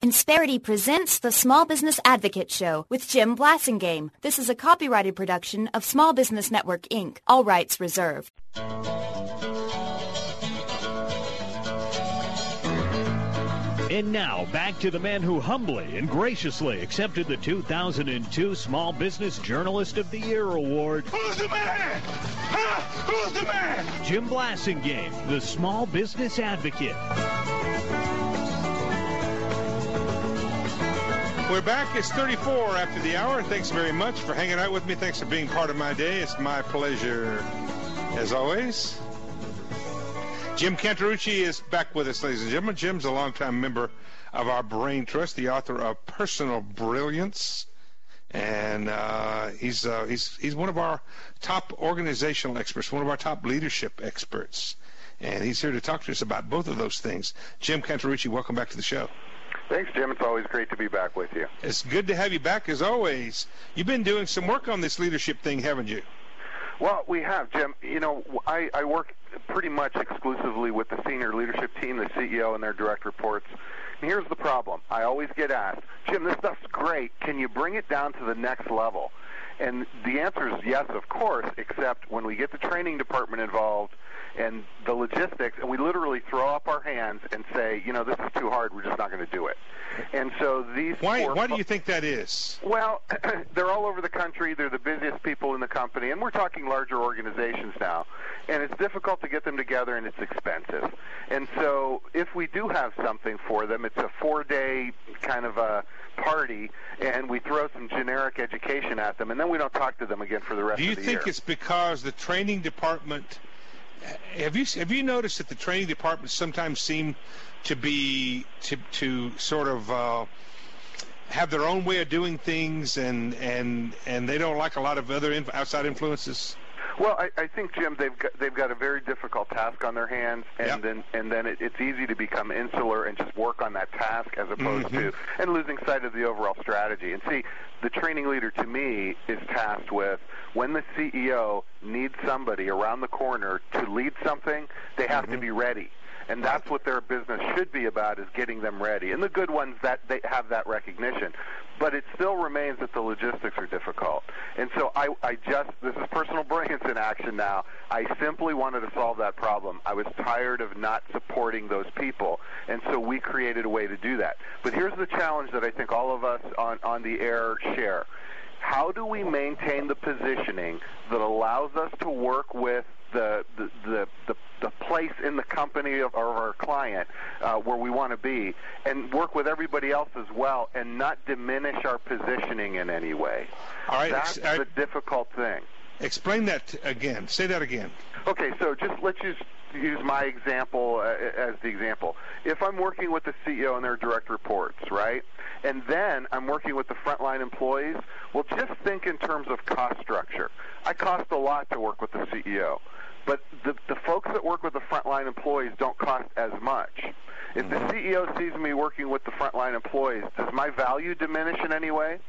Insperity presents the Small Business Advocate Show with Jim Blasingame. This is a copyrighted production of Small Business Network, Inc. All rights reserved. And now, back to the man who humbly and graciously accepted the 2002 Small Business Journalist of the Year Award. Who's the man? Huh? Who's the man? Jim Blasingame, the Small Business Advocate. We're back. It's 34 after the hour. Thanks very much for hanging out with me. Thanks for being part of my day. It's my pleasure, as always. Jim Cantarucci is back with us, ladies and gentlemen. Jim's a longtime member of our Brain Trust, the author of Personal Brilliance, and he's one of our top organizational experts, one of our top leadership experts, and he's here to talk to us about both of those things. Jim Cantarucci, welcome back to the show. Thanks, Jim. It's always great to be back with you. It's good to have you back, as always. You've been doing some work on this leadership thing, haven't you? Well, we have, Jim. You know, I work pretty much exclusively with the senior leadership team, the CEO and their direct reports. And here's the problem. I always get asked, Jim, this stuff's great. Can you bring it down to the next level? And the answer is yes, of course, except when we get the training department involved and the logistics, and we literally throw up our hands and say, you know, this is too hard, we're just not going to do it. And so these Why do you think that is? Well, they're all over the country. They're the busiest people in the company, and we're talking larger organizations now. And it's difficult to get them together, and it's expensive. And so if we do have something for them, it's a 4-day kind of a party, and we throw some generic education at them, and then we don't talk to them again for the rest of the year. Do you think it's because the training department... Have you noticed that the training departments sometimes seem to be to sort of have their own way of doing things, and they don't like a lot of other outside influences? Well, I think, Jim, they've got a very difficult task on their hands, and Yep. then it's easy to become insular and just work on that task as opposed to and losing sight of the overall strategy. And see, the training leader to me is tasked with when the CEO needs somebody around the corner to lead something, they have to be ready. And that's what their business should be about, is getting them ready. And the good ones, that they have that recognition. But it still remains that the logistics are difficult. And so this is personal brilliance in action now. I simply wanted to solve that problem. I was tired of not supporting those people. And so we created a way to do that. But here's the challenge that I think all of us on the air share. How do we maintain the positioning that allows us to work with the place in the company of our client where we want to be, and work with everybody else as well, and not diminish our positioning in any way? All right, that's the difficult thing. Explain that again. Say that again. Okay, so let's use my example as the example. If I'm working with the CEO and their direct reports, right, and then I'm working with the frontline employees, well, just think in terms of cost structure. I cost a lot to work with the CEO, but the folks that work with the frontline employees don't cost as much. If the CEO sees me working with the frontline employees, does my value diminish in any way?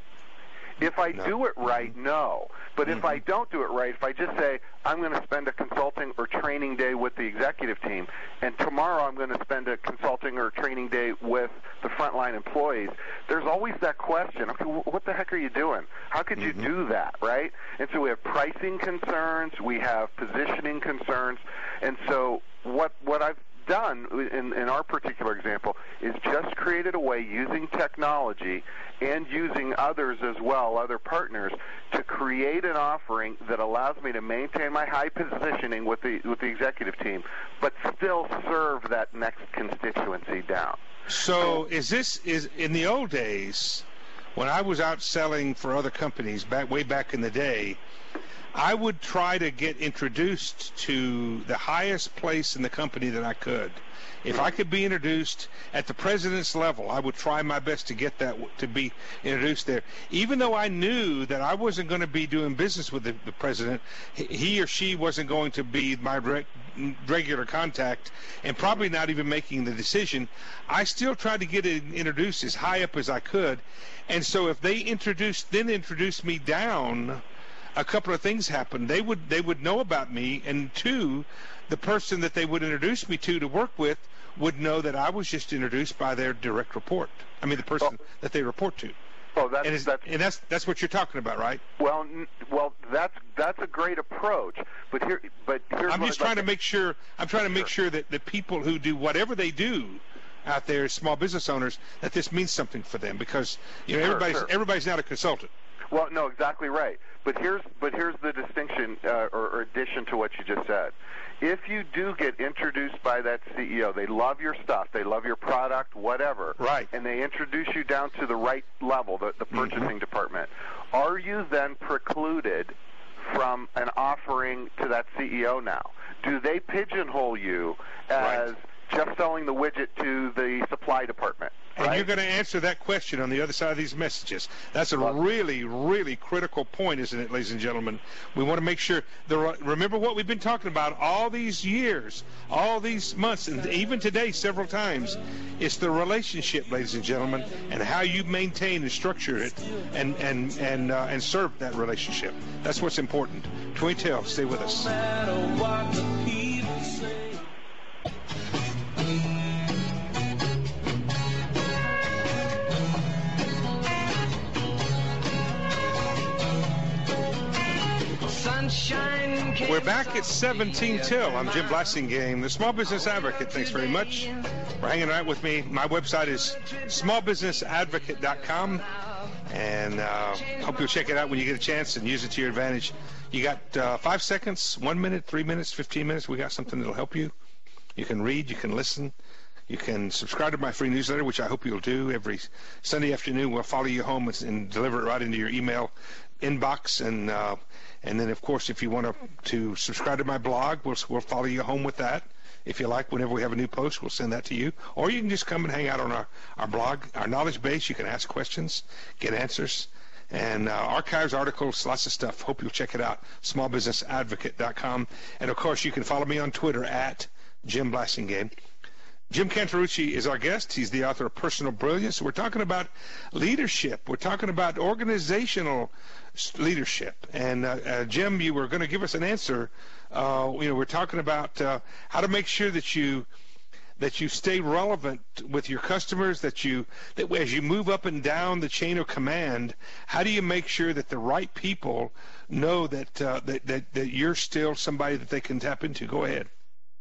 If I do it right, no. But if I don't do it right, if I just say, I'm going to spend a consulting or training day with the executive team, and tomorrow I'm going to spend a consulting or training day with the frontline employees, there's always that question, okay, what the heck are you doing? How could you do that, right? And so we have pricing concerns, we have positioning concerns, and so what I've done in our particular example is just created a way using technology and using others as well, other partners, to create an offering that allows me to maintain my high positioning with the executive team, but still serve that next constituency down. So is in the old days, when I was out selling for other companies way back in the day, I would try to get introduced to the highest place in the company that I could. If I could be introduced at the president's level, I would try my best to get that, to be introduced there. Even though I knew that I wasn't going to be doing business with the president, he or she wasn't going to be my regular contact, and probably not even making the decision, I still tried to get it introduced as high up as I could. And so if they introduced me down, a couple of things happened. They would know about me, and two, the person that they would introduce me to work with would know that I was just introduced by their direct report. I mean, the person that they report to. Oh, that's what you're talking about, right? Well, that's a great approach. But here's I'm just trying to make sure. I'm trying to make sure that the people who do whatever they do out there, small business owners, that this means something for them, because everybody's not a consultant. Well, no, exactly right. But here's the distinction or addition to what you just said. If you do get introduced by that CEO, they love your stuff, they love your product, whatever, right, and they introduce you down to the right level, the purchasing department, are you then precluded from an offering to that CEO now? Do they pigeonhole you as just selling the widget to the supply department? And you're going to answer that question on the other side of these messages. That's a really, really critical point, isn't it, ladies and gentlemen? We want to make sure. Remember what we've been talking about all these years, all these months, and even today several times. It's the relationship, ladies and gentlemen, and how you maintain and structure it and serve that relationship. That's what's important. Twin Tail, stay with us. We're back at 17 till. I'm Jim Blasingame, the Small Business Advocate. Thanks very much for hanging out with me. My website is smallbusinessadvocate.com, and hope you'll check it out when you get a chance and use it to your advantage. You got 5 seconds, 1 minute, 3 minutes, 15 minutes. We got something that'll help you. You can read, you can listen. You can subscribe to my free newsletter, which I hope you'll do. Every Sunday afternoon, we'll follow you home and deliver it right into your email inbox. And then, of course, if you want to subscribe to my blog, we'll follow you home with that. If you like, whenever we have a new post, we'll send that to you. Or you can just come and hang out on our blog, our knowledge base. You can ask questions, get answers, and archives, articles, lots of stuff. Hope you'll check it out, smallbusinessadvocate.com. And, of course, you can follow me on Twitter at Jim Blasingame. Jim Cantarucci is our guest. He's the author of Personal Brilliance. We're talking about leadership. We're talking about organizational leadership. And Jim, you were going to give us an answer. We're talking about how to make sure that you stay relevant with your customers, that as you move up and down the chain of command, how do you make sure that the right people know that you're still somebody that they can tap into? Go ahead.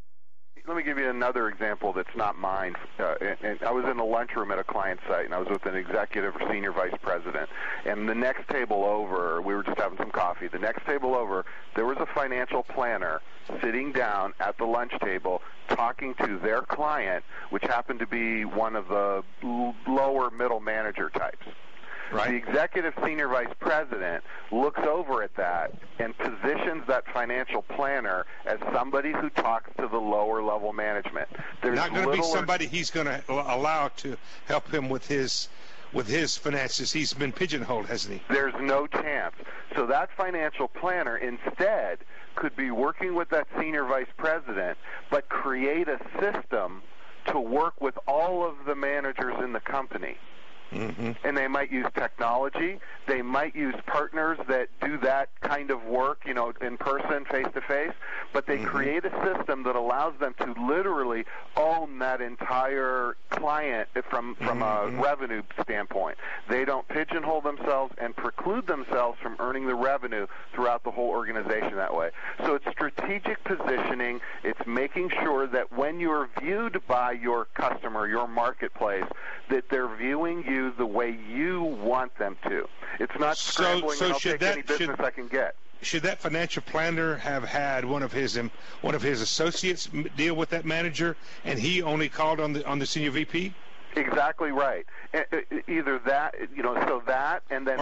Let me give you another example that's not mine. And I was in a lunchroom at a client site, and I was with an executive or senior vice president. And the next table over, we were just having some coffee. The next table over, there was a financial planner sitting down at the lunch table talking to their client, which happened to be one of the lower middle manager types. Right. The executive senior vice president looks over at that and positions that financial planner as somebody who talks to the lower level management. There's not going to be somebody he's going to allow to help him with his finances. He's been pigeonholed, hasn't he? There's no chance. So that financial planner instead could be working with that senior vice president, but create a system to work with all of the managers in the company. Mm-hmm. And they might use technology. They might use partners that do that kind of work, in person, face-to-face. But they create a system that allows them to literally own that entire client from a revenue standpoint. They don't pigeonhole themselves and preclude themselves from earning the revenue throughout the whole organization that way. So it's strategic positioning. It's making sure that when you're viewed by your customer, your marketplace, that they're viewing you the way you want them to. It's not scrambling and I'll take any business I can get. Should that financial planner have had one of his associates deal with that manager, and he only called on the senior VP? Exactly right. Either that, so that, and then or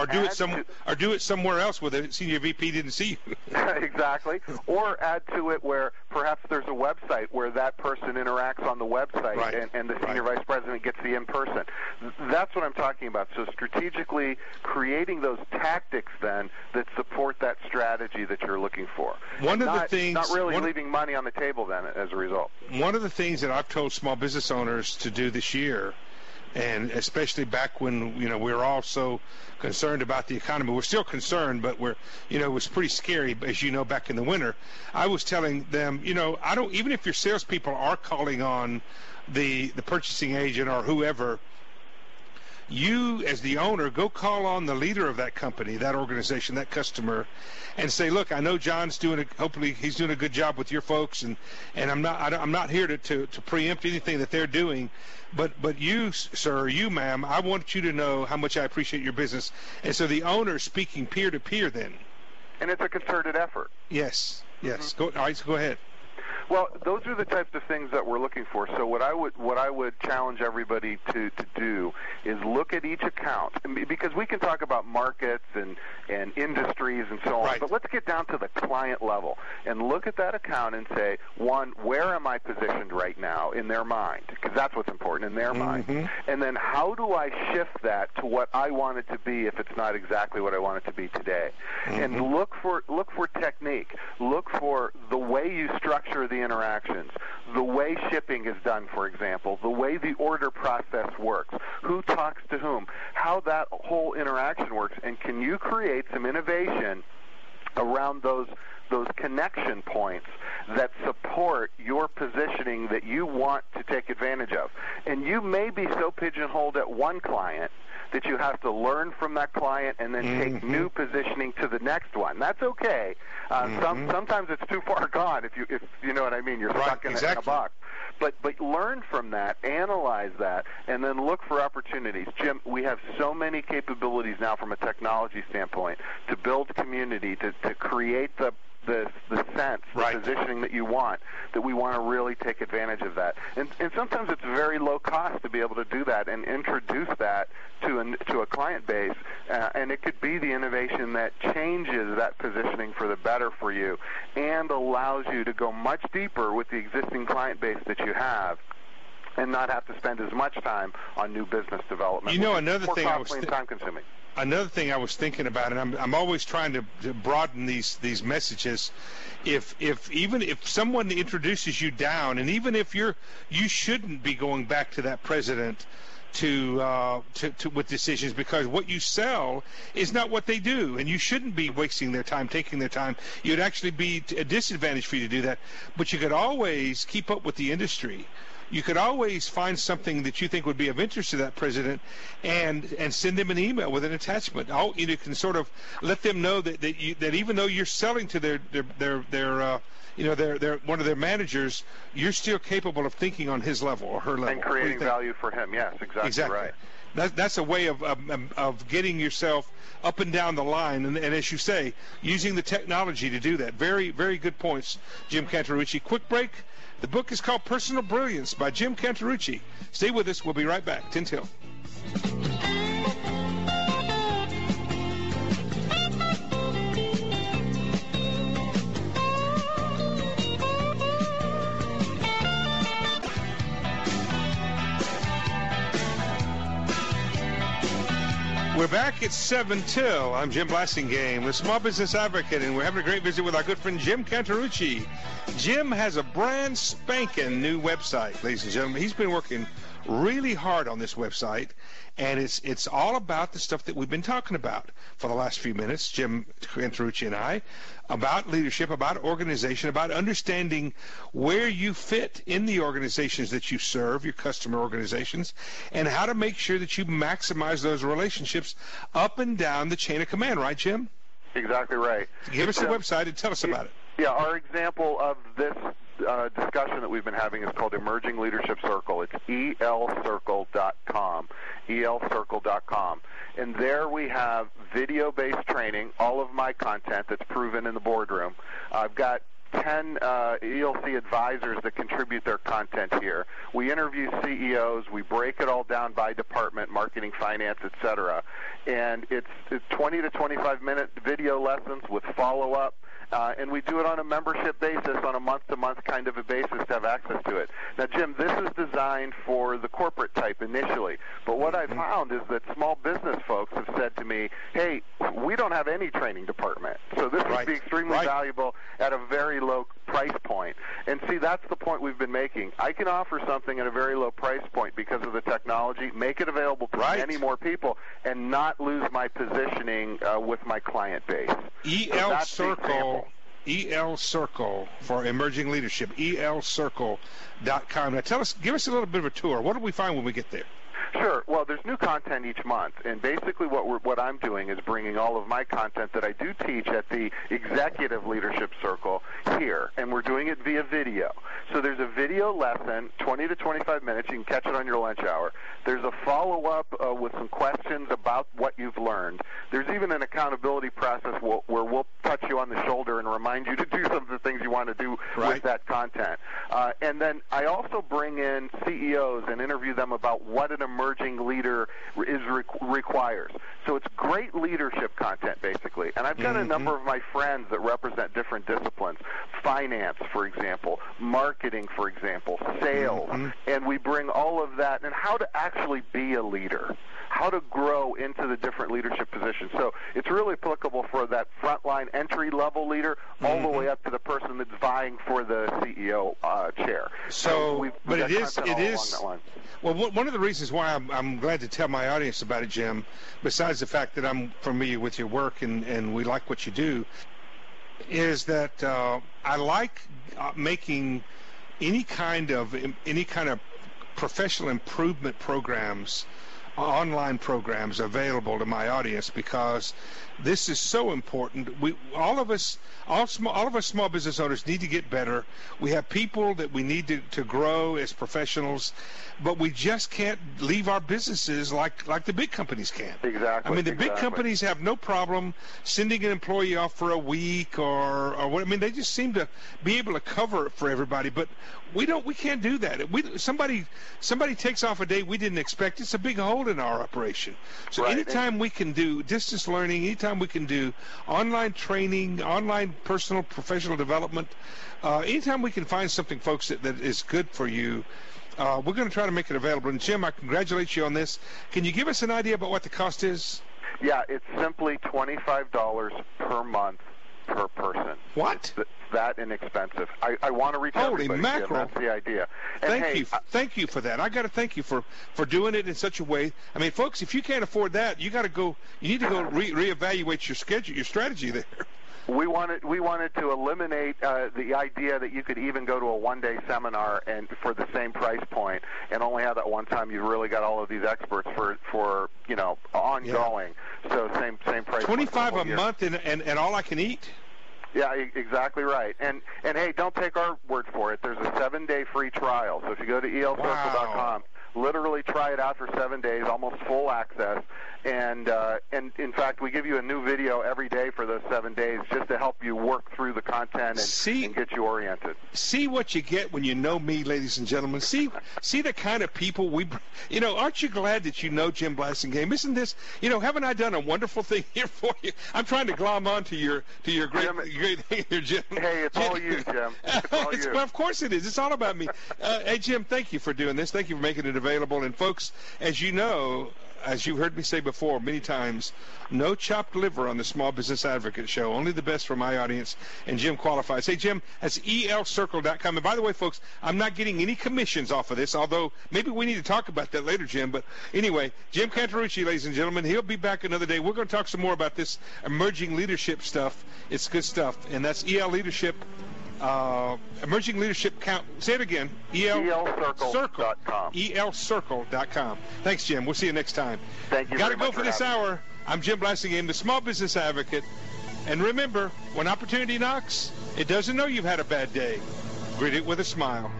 do it somewhere else where the senior VP didn't see you. Exactly. Or add to it where perhaps there's a website where that person interacts on the website, and the senior vice president gets the in-person. That's what I'm talking about. So strategically creating those tactics then that support that strategy that you're looking for. Not really leaving money on the table then as a result. One of the things that I've told small business owners to do this year, And especially back when, we were all so concerned about the economy. We're still concerned, but it was pretty scary, as you know, back in the winter. I was telling them, even if your salespeople are calling on the purchasing agent or whoever, you, as the owner, go call on the leader of that company, that organization, that customer, and say, "Look, I know John's hopefully he's doing a good job with your folks, and I'm not here to preempt anything that they're doing, but you, sir, or you, ma'am, I want you to know how much I appreciate your business." And so the owner speaking peer to peer then. And it's a concerted effort. Yes. All right, go ahead. Well, those are the types of things that we're looking for. So what I would challenge everybody to do is look at each account, because we can talk about markets and industries and so on, right. But let's get down to the client level and look at that account and say, one, where am I positioned right now in their mind? Because that's what's important, in their mind. And then how do I shift that to what I want it to be if it's not exactly what I want it to be today? And look for technique. Look for the way you structure the interactions, the way shipping is done, for example, the way the order process works, who talks to whom, how that whole interaction works, and can you create some innovation around those connection points that support your positioning that you want to take advantage of. And you may be so pigeonholed at one client that you have to learn from that client and then take new positioning to the next one. That's okay. Sometimes it's too far gone, if you know what I mean. You're stuck in a box. But learn from that, analyze that, and then look for opportunities. Jim, we have so many capabilities now from a technology standpoint to build community, to create the sense, the positioning that you want, that we want to really take advantage of that. And sometimes it's very low cost to be able to do that and introduce that to a client base. And it could be the innovation that changes that positioning for the better for you and allows you to go much deeper with the existing client base that you have and not have to spend as much time on new business development. Another thing time-consuming. Another thing I was thinking about, and I'm always trying to broaden these messages. If someone introduces you down, and even if you shouldn't be going back to that president to with decisions, because what you sell is not what they do, and you shouldn't be wasting their time, taking their time. You'd actually be a disadvantage for you to do that. But you could always keep up with the industry. You could always find something that you think would be of interest to that president, and send them an email with an attachment. You can sort of let them know that even though you're selling to their one of their managers, you're still capable of thinking on his level or her level and creating value for him. Yes, exactly. Right. That's a way of getting yourself up and down the line, and as you say, using the technology to do that. Very, very good points, Jim Cantarucci. Quick break. The book is called Personal Brilliance by Jim Cantarucci. Stay with us. We'll be right back. 10 till. We're back at 7 till. I'm Jim Blasingame, the Small Business Advocate, and we're having a great visit with our good friend Jim Cantarucci. Jim has a brand spanking new website, ladies and gentlemen. He's been working really hard on this website, and it's all about the stuff that we've been talking about for the last few minutes, Jim Cantarucci and I, about leadership, about organization, about understanding where you fit in the organizations that you serve, your customer organizations, and how to make sure that you maximize those relationships up and down the chain of command. Right, Jim? Exactly right. Give us the website and tell us about it. Yeah, our example of this discussion that we've been having is called Emerging Leadership Circle. It's elcircle.com, elcircle.com. And there we have video-based training, all of my content that's proven in the boardroom. I've got 10 ELC advisors that contribute their content here. We interview CEOs. We break it all down by department, marketing, finance, etc. And it's 20 to 25-minute video lessons with follow-up. And we do it on a membership basis, on a month-to-month kind of a basis to have access to it. Now, Jim, this is designed for the corporate type initially. But what I've found is that small business folks have said to me, hey, we don't have any training department. So this would be extremely valuable at a very low price point. And see, that's the point we've been making. I can offer something at a very low price point because of the technology, make it available to many more people, and not lose my positioning with my client base. EL Circle. EL Circle for emerging leadership. ELCircle.com. Now give us a little bit of a tour. What do we find when we get there? Sure. Well, there's new content each month, and basically what I'm doing is bringing all of my content that I do teach at the Executive Leadership Circle here, and we're doing it via video. So there's a video lesson, 20 to 25 minutes. You can catch it on your lunch hour. There's a follow-up with some questions about what you've learned. There's even an accountability process where we'll touch you on the shoulder and remind you to do some of the things you want to do with that content. And then I also bring in CEOs and interview them about what an emerging leader requires. So it's great leadership content, basically. And I've got a number of my friends that represent different disciplines. Finance, for example, marketing, for example, sales. And we bring all of that and how to actually be a leader, how to grow into the different leadership positions. So it's really applicable for that frontline entry-level leader all the way up to the person that's vying for the CEO chair. But it is. Well, one of the reasons why I'm glad to tell my audience about it, Jim, besides the fact that I'm familiar with your work and we like what you do, is that I like making any kind of professional improvement programs, online programs available to my audience, because this is so important. All of us small business owners need to get better. We have people that we need to grow as professionals, but we just can't leave our businesses like the big companies can. Exactly. I mean, the big companies have no problem sending an employee off for a week or what. I mean, they just seem to be able to cover it for everybody, but we can't do that. Somebody takes off a day we didn't expect. It's a big hole in our operation. So anytime we can do distance learning, anytime we can do online training, online personal professional development, anytime we can find something, folks, that is good for you, we're going to try to make it available. And Jim, I congratulate you on this. Can you give us an idea about what the cost is? Yeah, it's simply $25 per month per person. What? That inexpensive. I want to reach everybody. Holy mackerel. That's the idea. And thank you for that. I got to thank you for doing it in such a way. I mean, folks, if you can't afford that, you need to go reevaluate your schedule, your strategy there. We wanted to eliminate the idea that you could even go to a one-day seminar and for the same price point and only have that one time. You've really got all of these experts for ongoing. Yeah. So same price. 25 a month and all I can eat. Yeah, exactly right. And hey, don't take our word for it. There's a 7-day free trial. So if you go to elcircle.com, literally try it out for 7 days, almost full access. And in fact, we give you a new video every day for those 7 days just to help you work through the content and get you oriented. See what you get when you know me, ladies and gentlemen. See the kind of people aren't you glad that you know Jim Blasingame? Isn't this, haven't I done a wonderful thing here for you? I'm trying to glom on to your great thing here, Jim. Hey, it's all you, Jim. It's all you. Well, of course it is. It's all about me. Hey, Jim, thank you for doing this. Thank you for making it available. And folks, as you know, as you've heard me say before many times, no chopped liver on the Small Business Advocate Show. Only the best for my audience, and Jim qualifies. Hey, Jim, that's elcircle.com. And by the way, folks, I'm not getting any commissions off of this, although maybe we need to talk about that later, Jim. But anyway, Jim Cantarucci, ladies and gentlemen, he'll be back another day. We're going to talk some more about this emerging leadership stuff. It's good stuff, and that's EL Leadership. Emerging Leadership Count. Say it again. elcircle.com. elcircle.com. Thanks, Jim. We'll see you next time. Thank you. Got to go for this hour. I'm Jim Blasingame, the Small Business Advocate. And remember, when opportunity knocks, it doesn't know you've had a bad day. Greet it with a smile.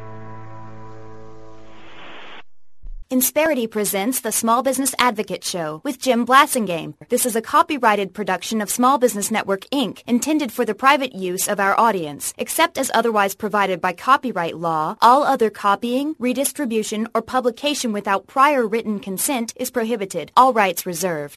Insperity presents the Small Business Advocate Show with Jim Blasingame. This is a copyrighted production of Small Business Network, Inc., intended for the private use of our audience. Except as otherwise provided by copyright law, all other copying, redistribution, or publication without prior written consent is prohibited. All rights reserved.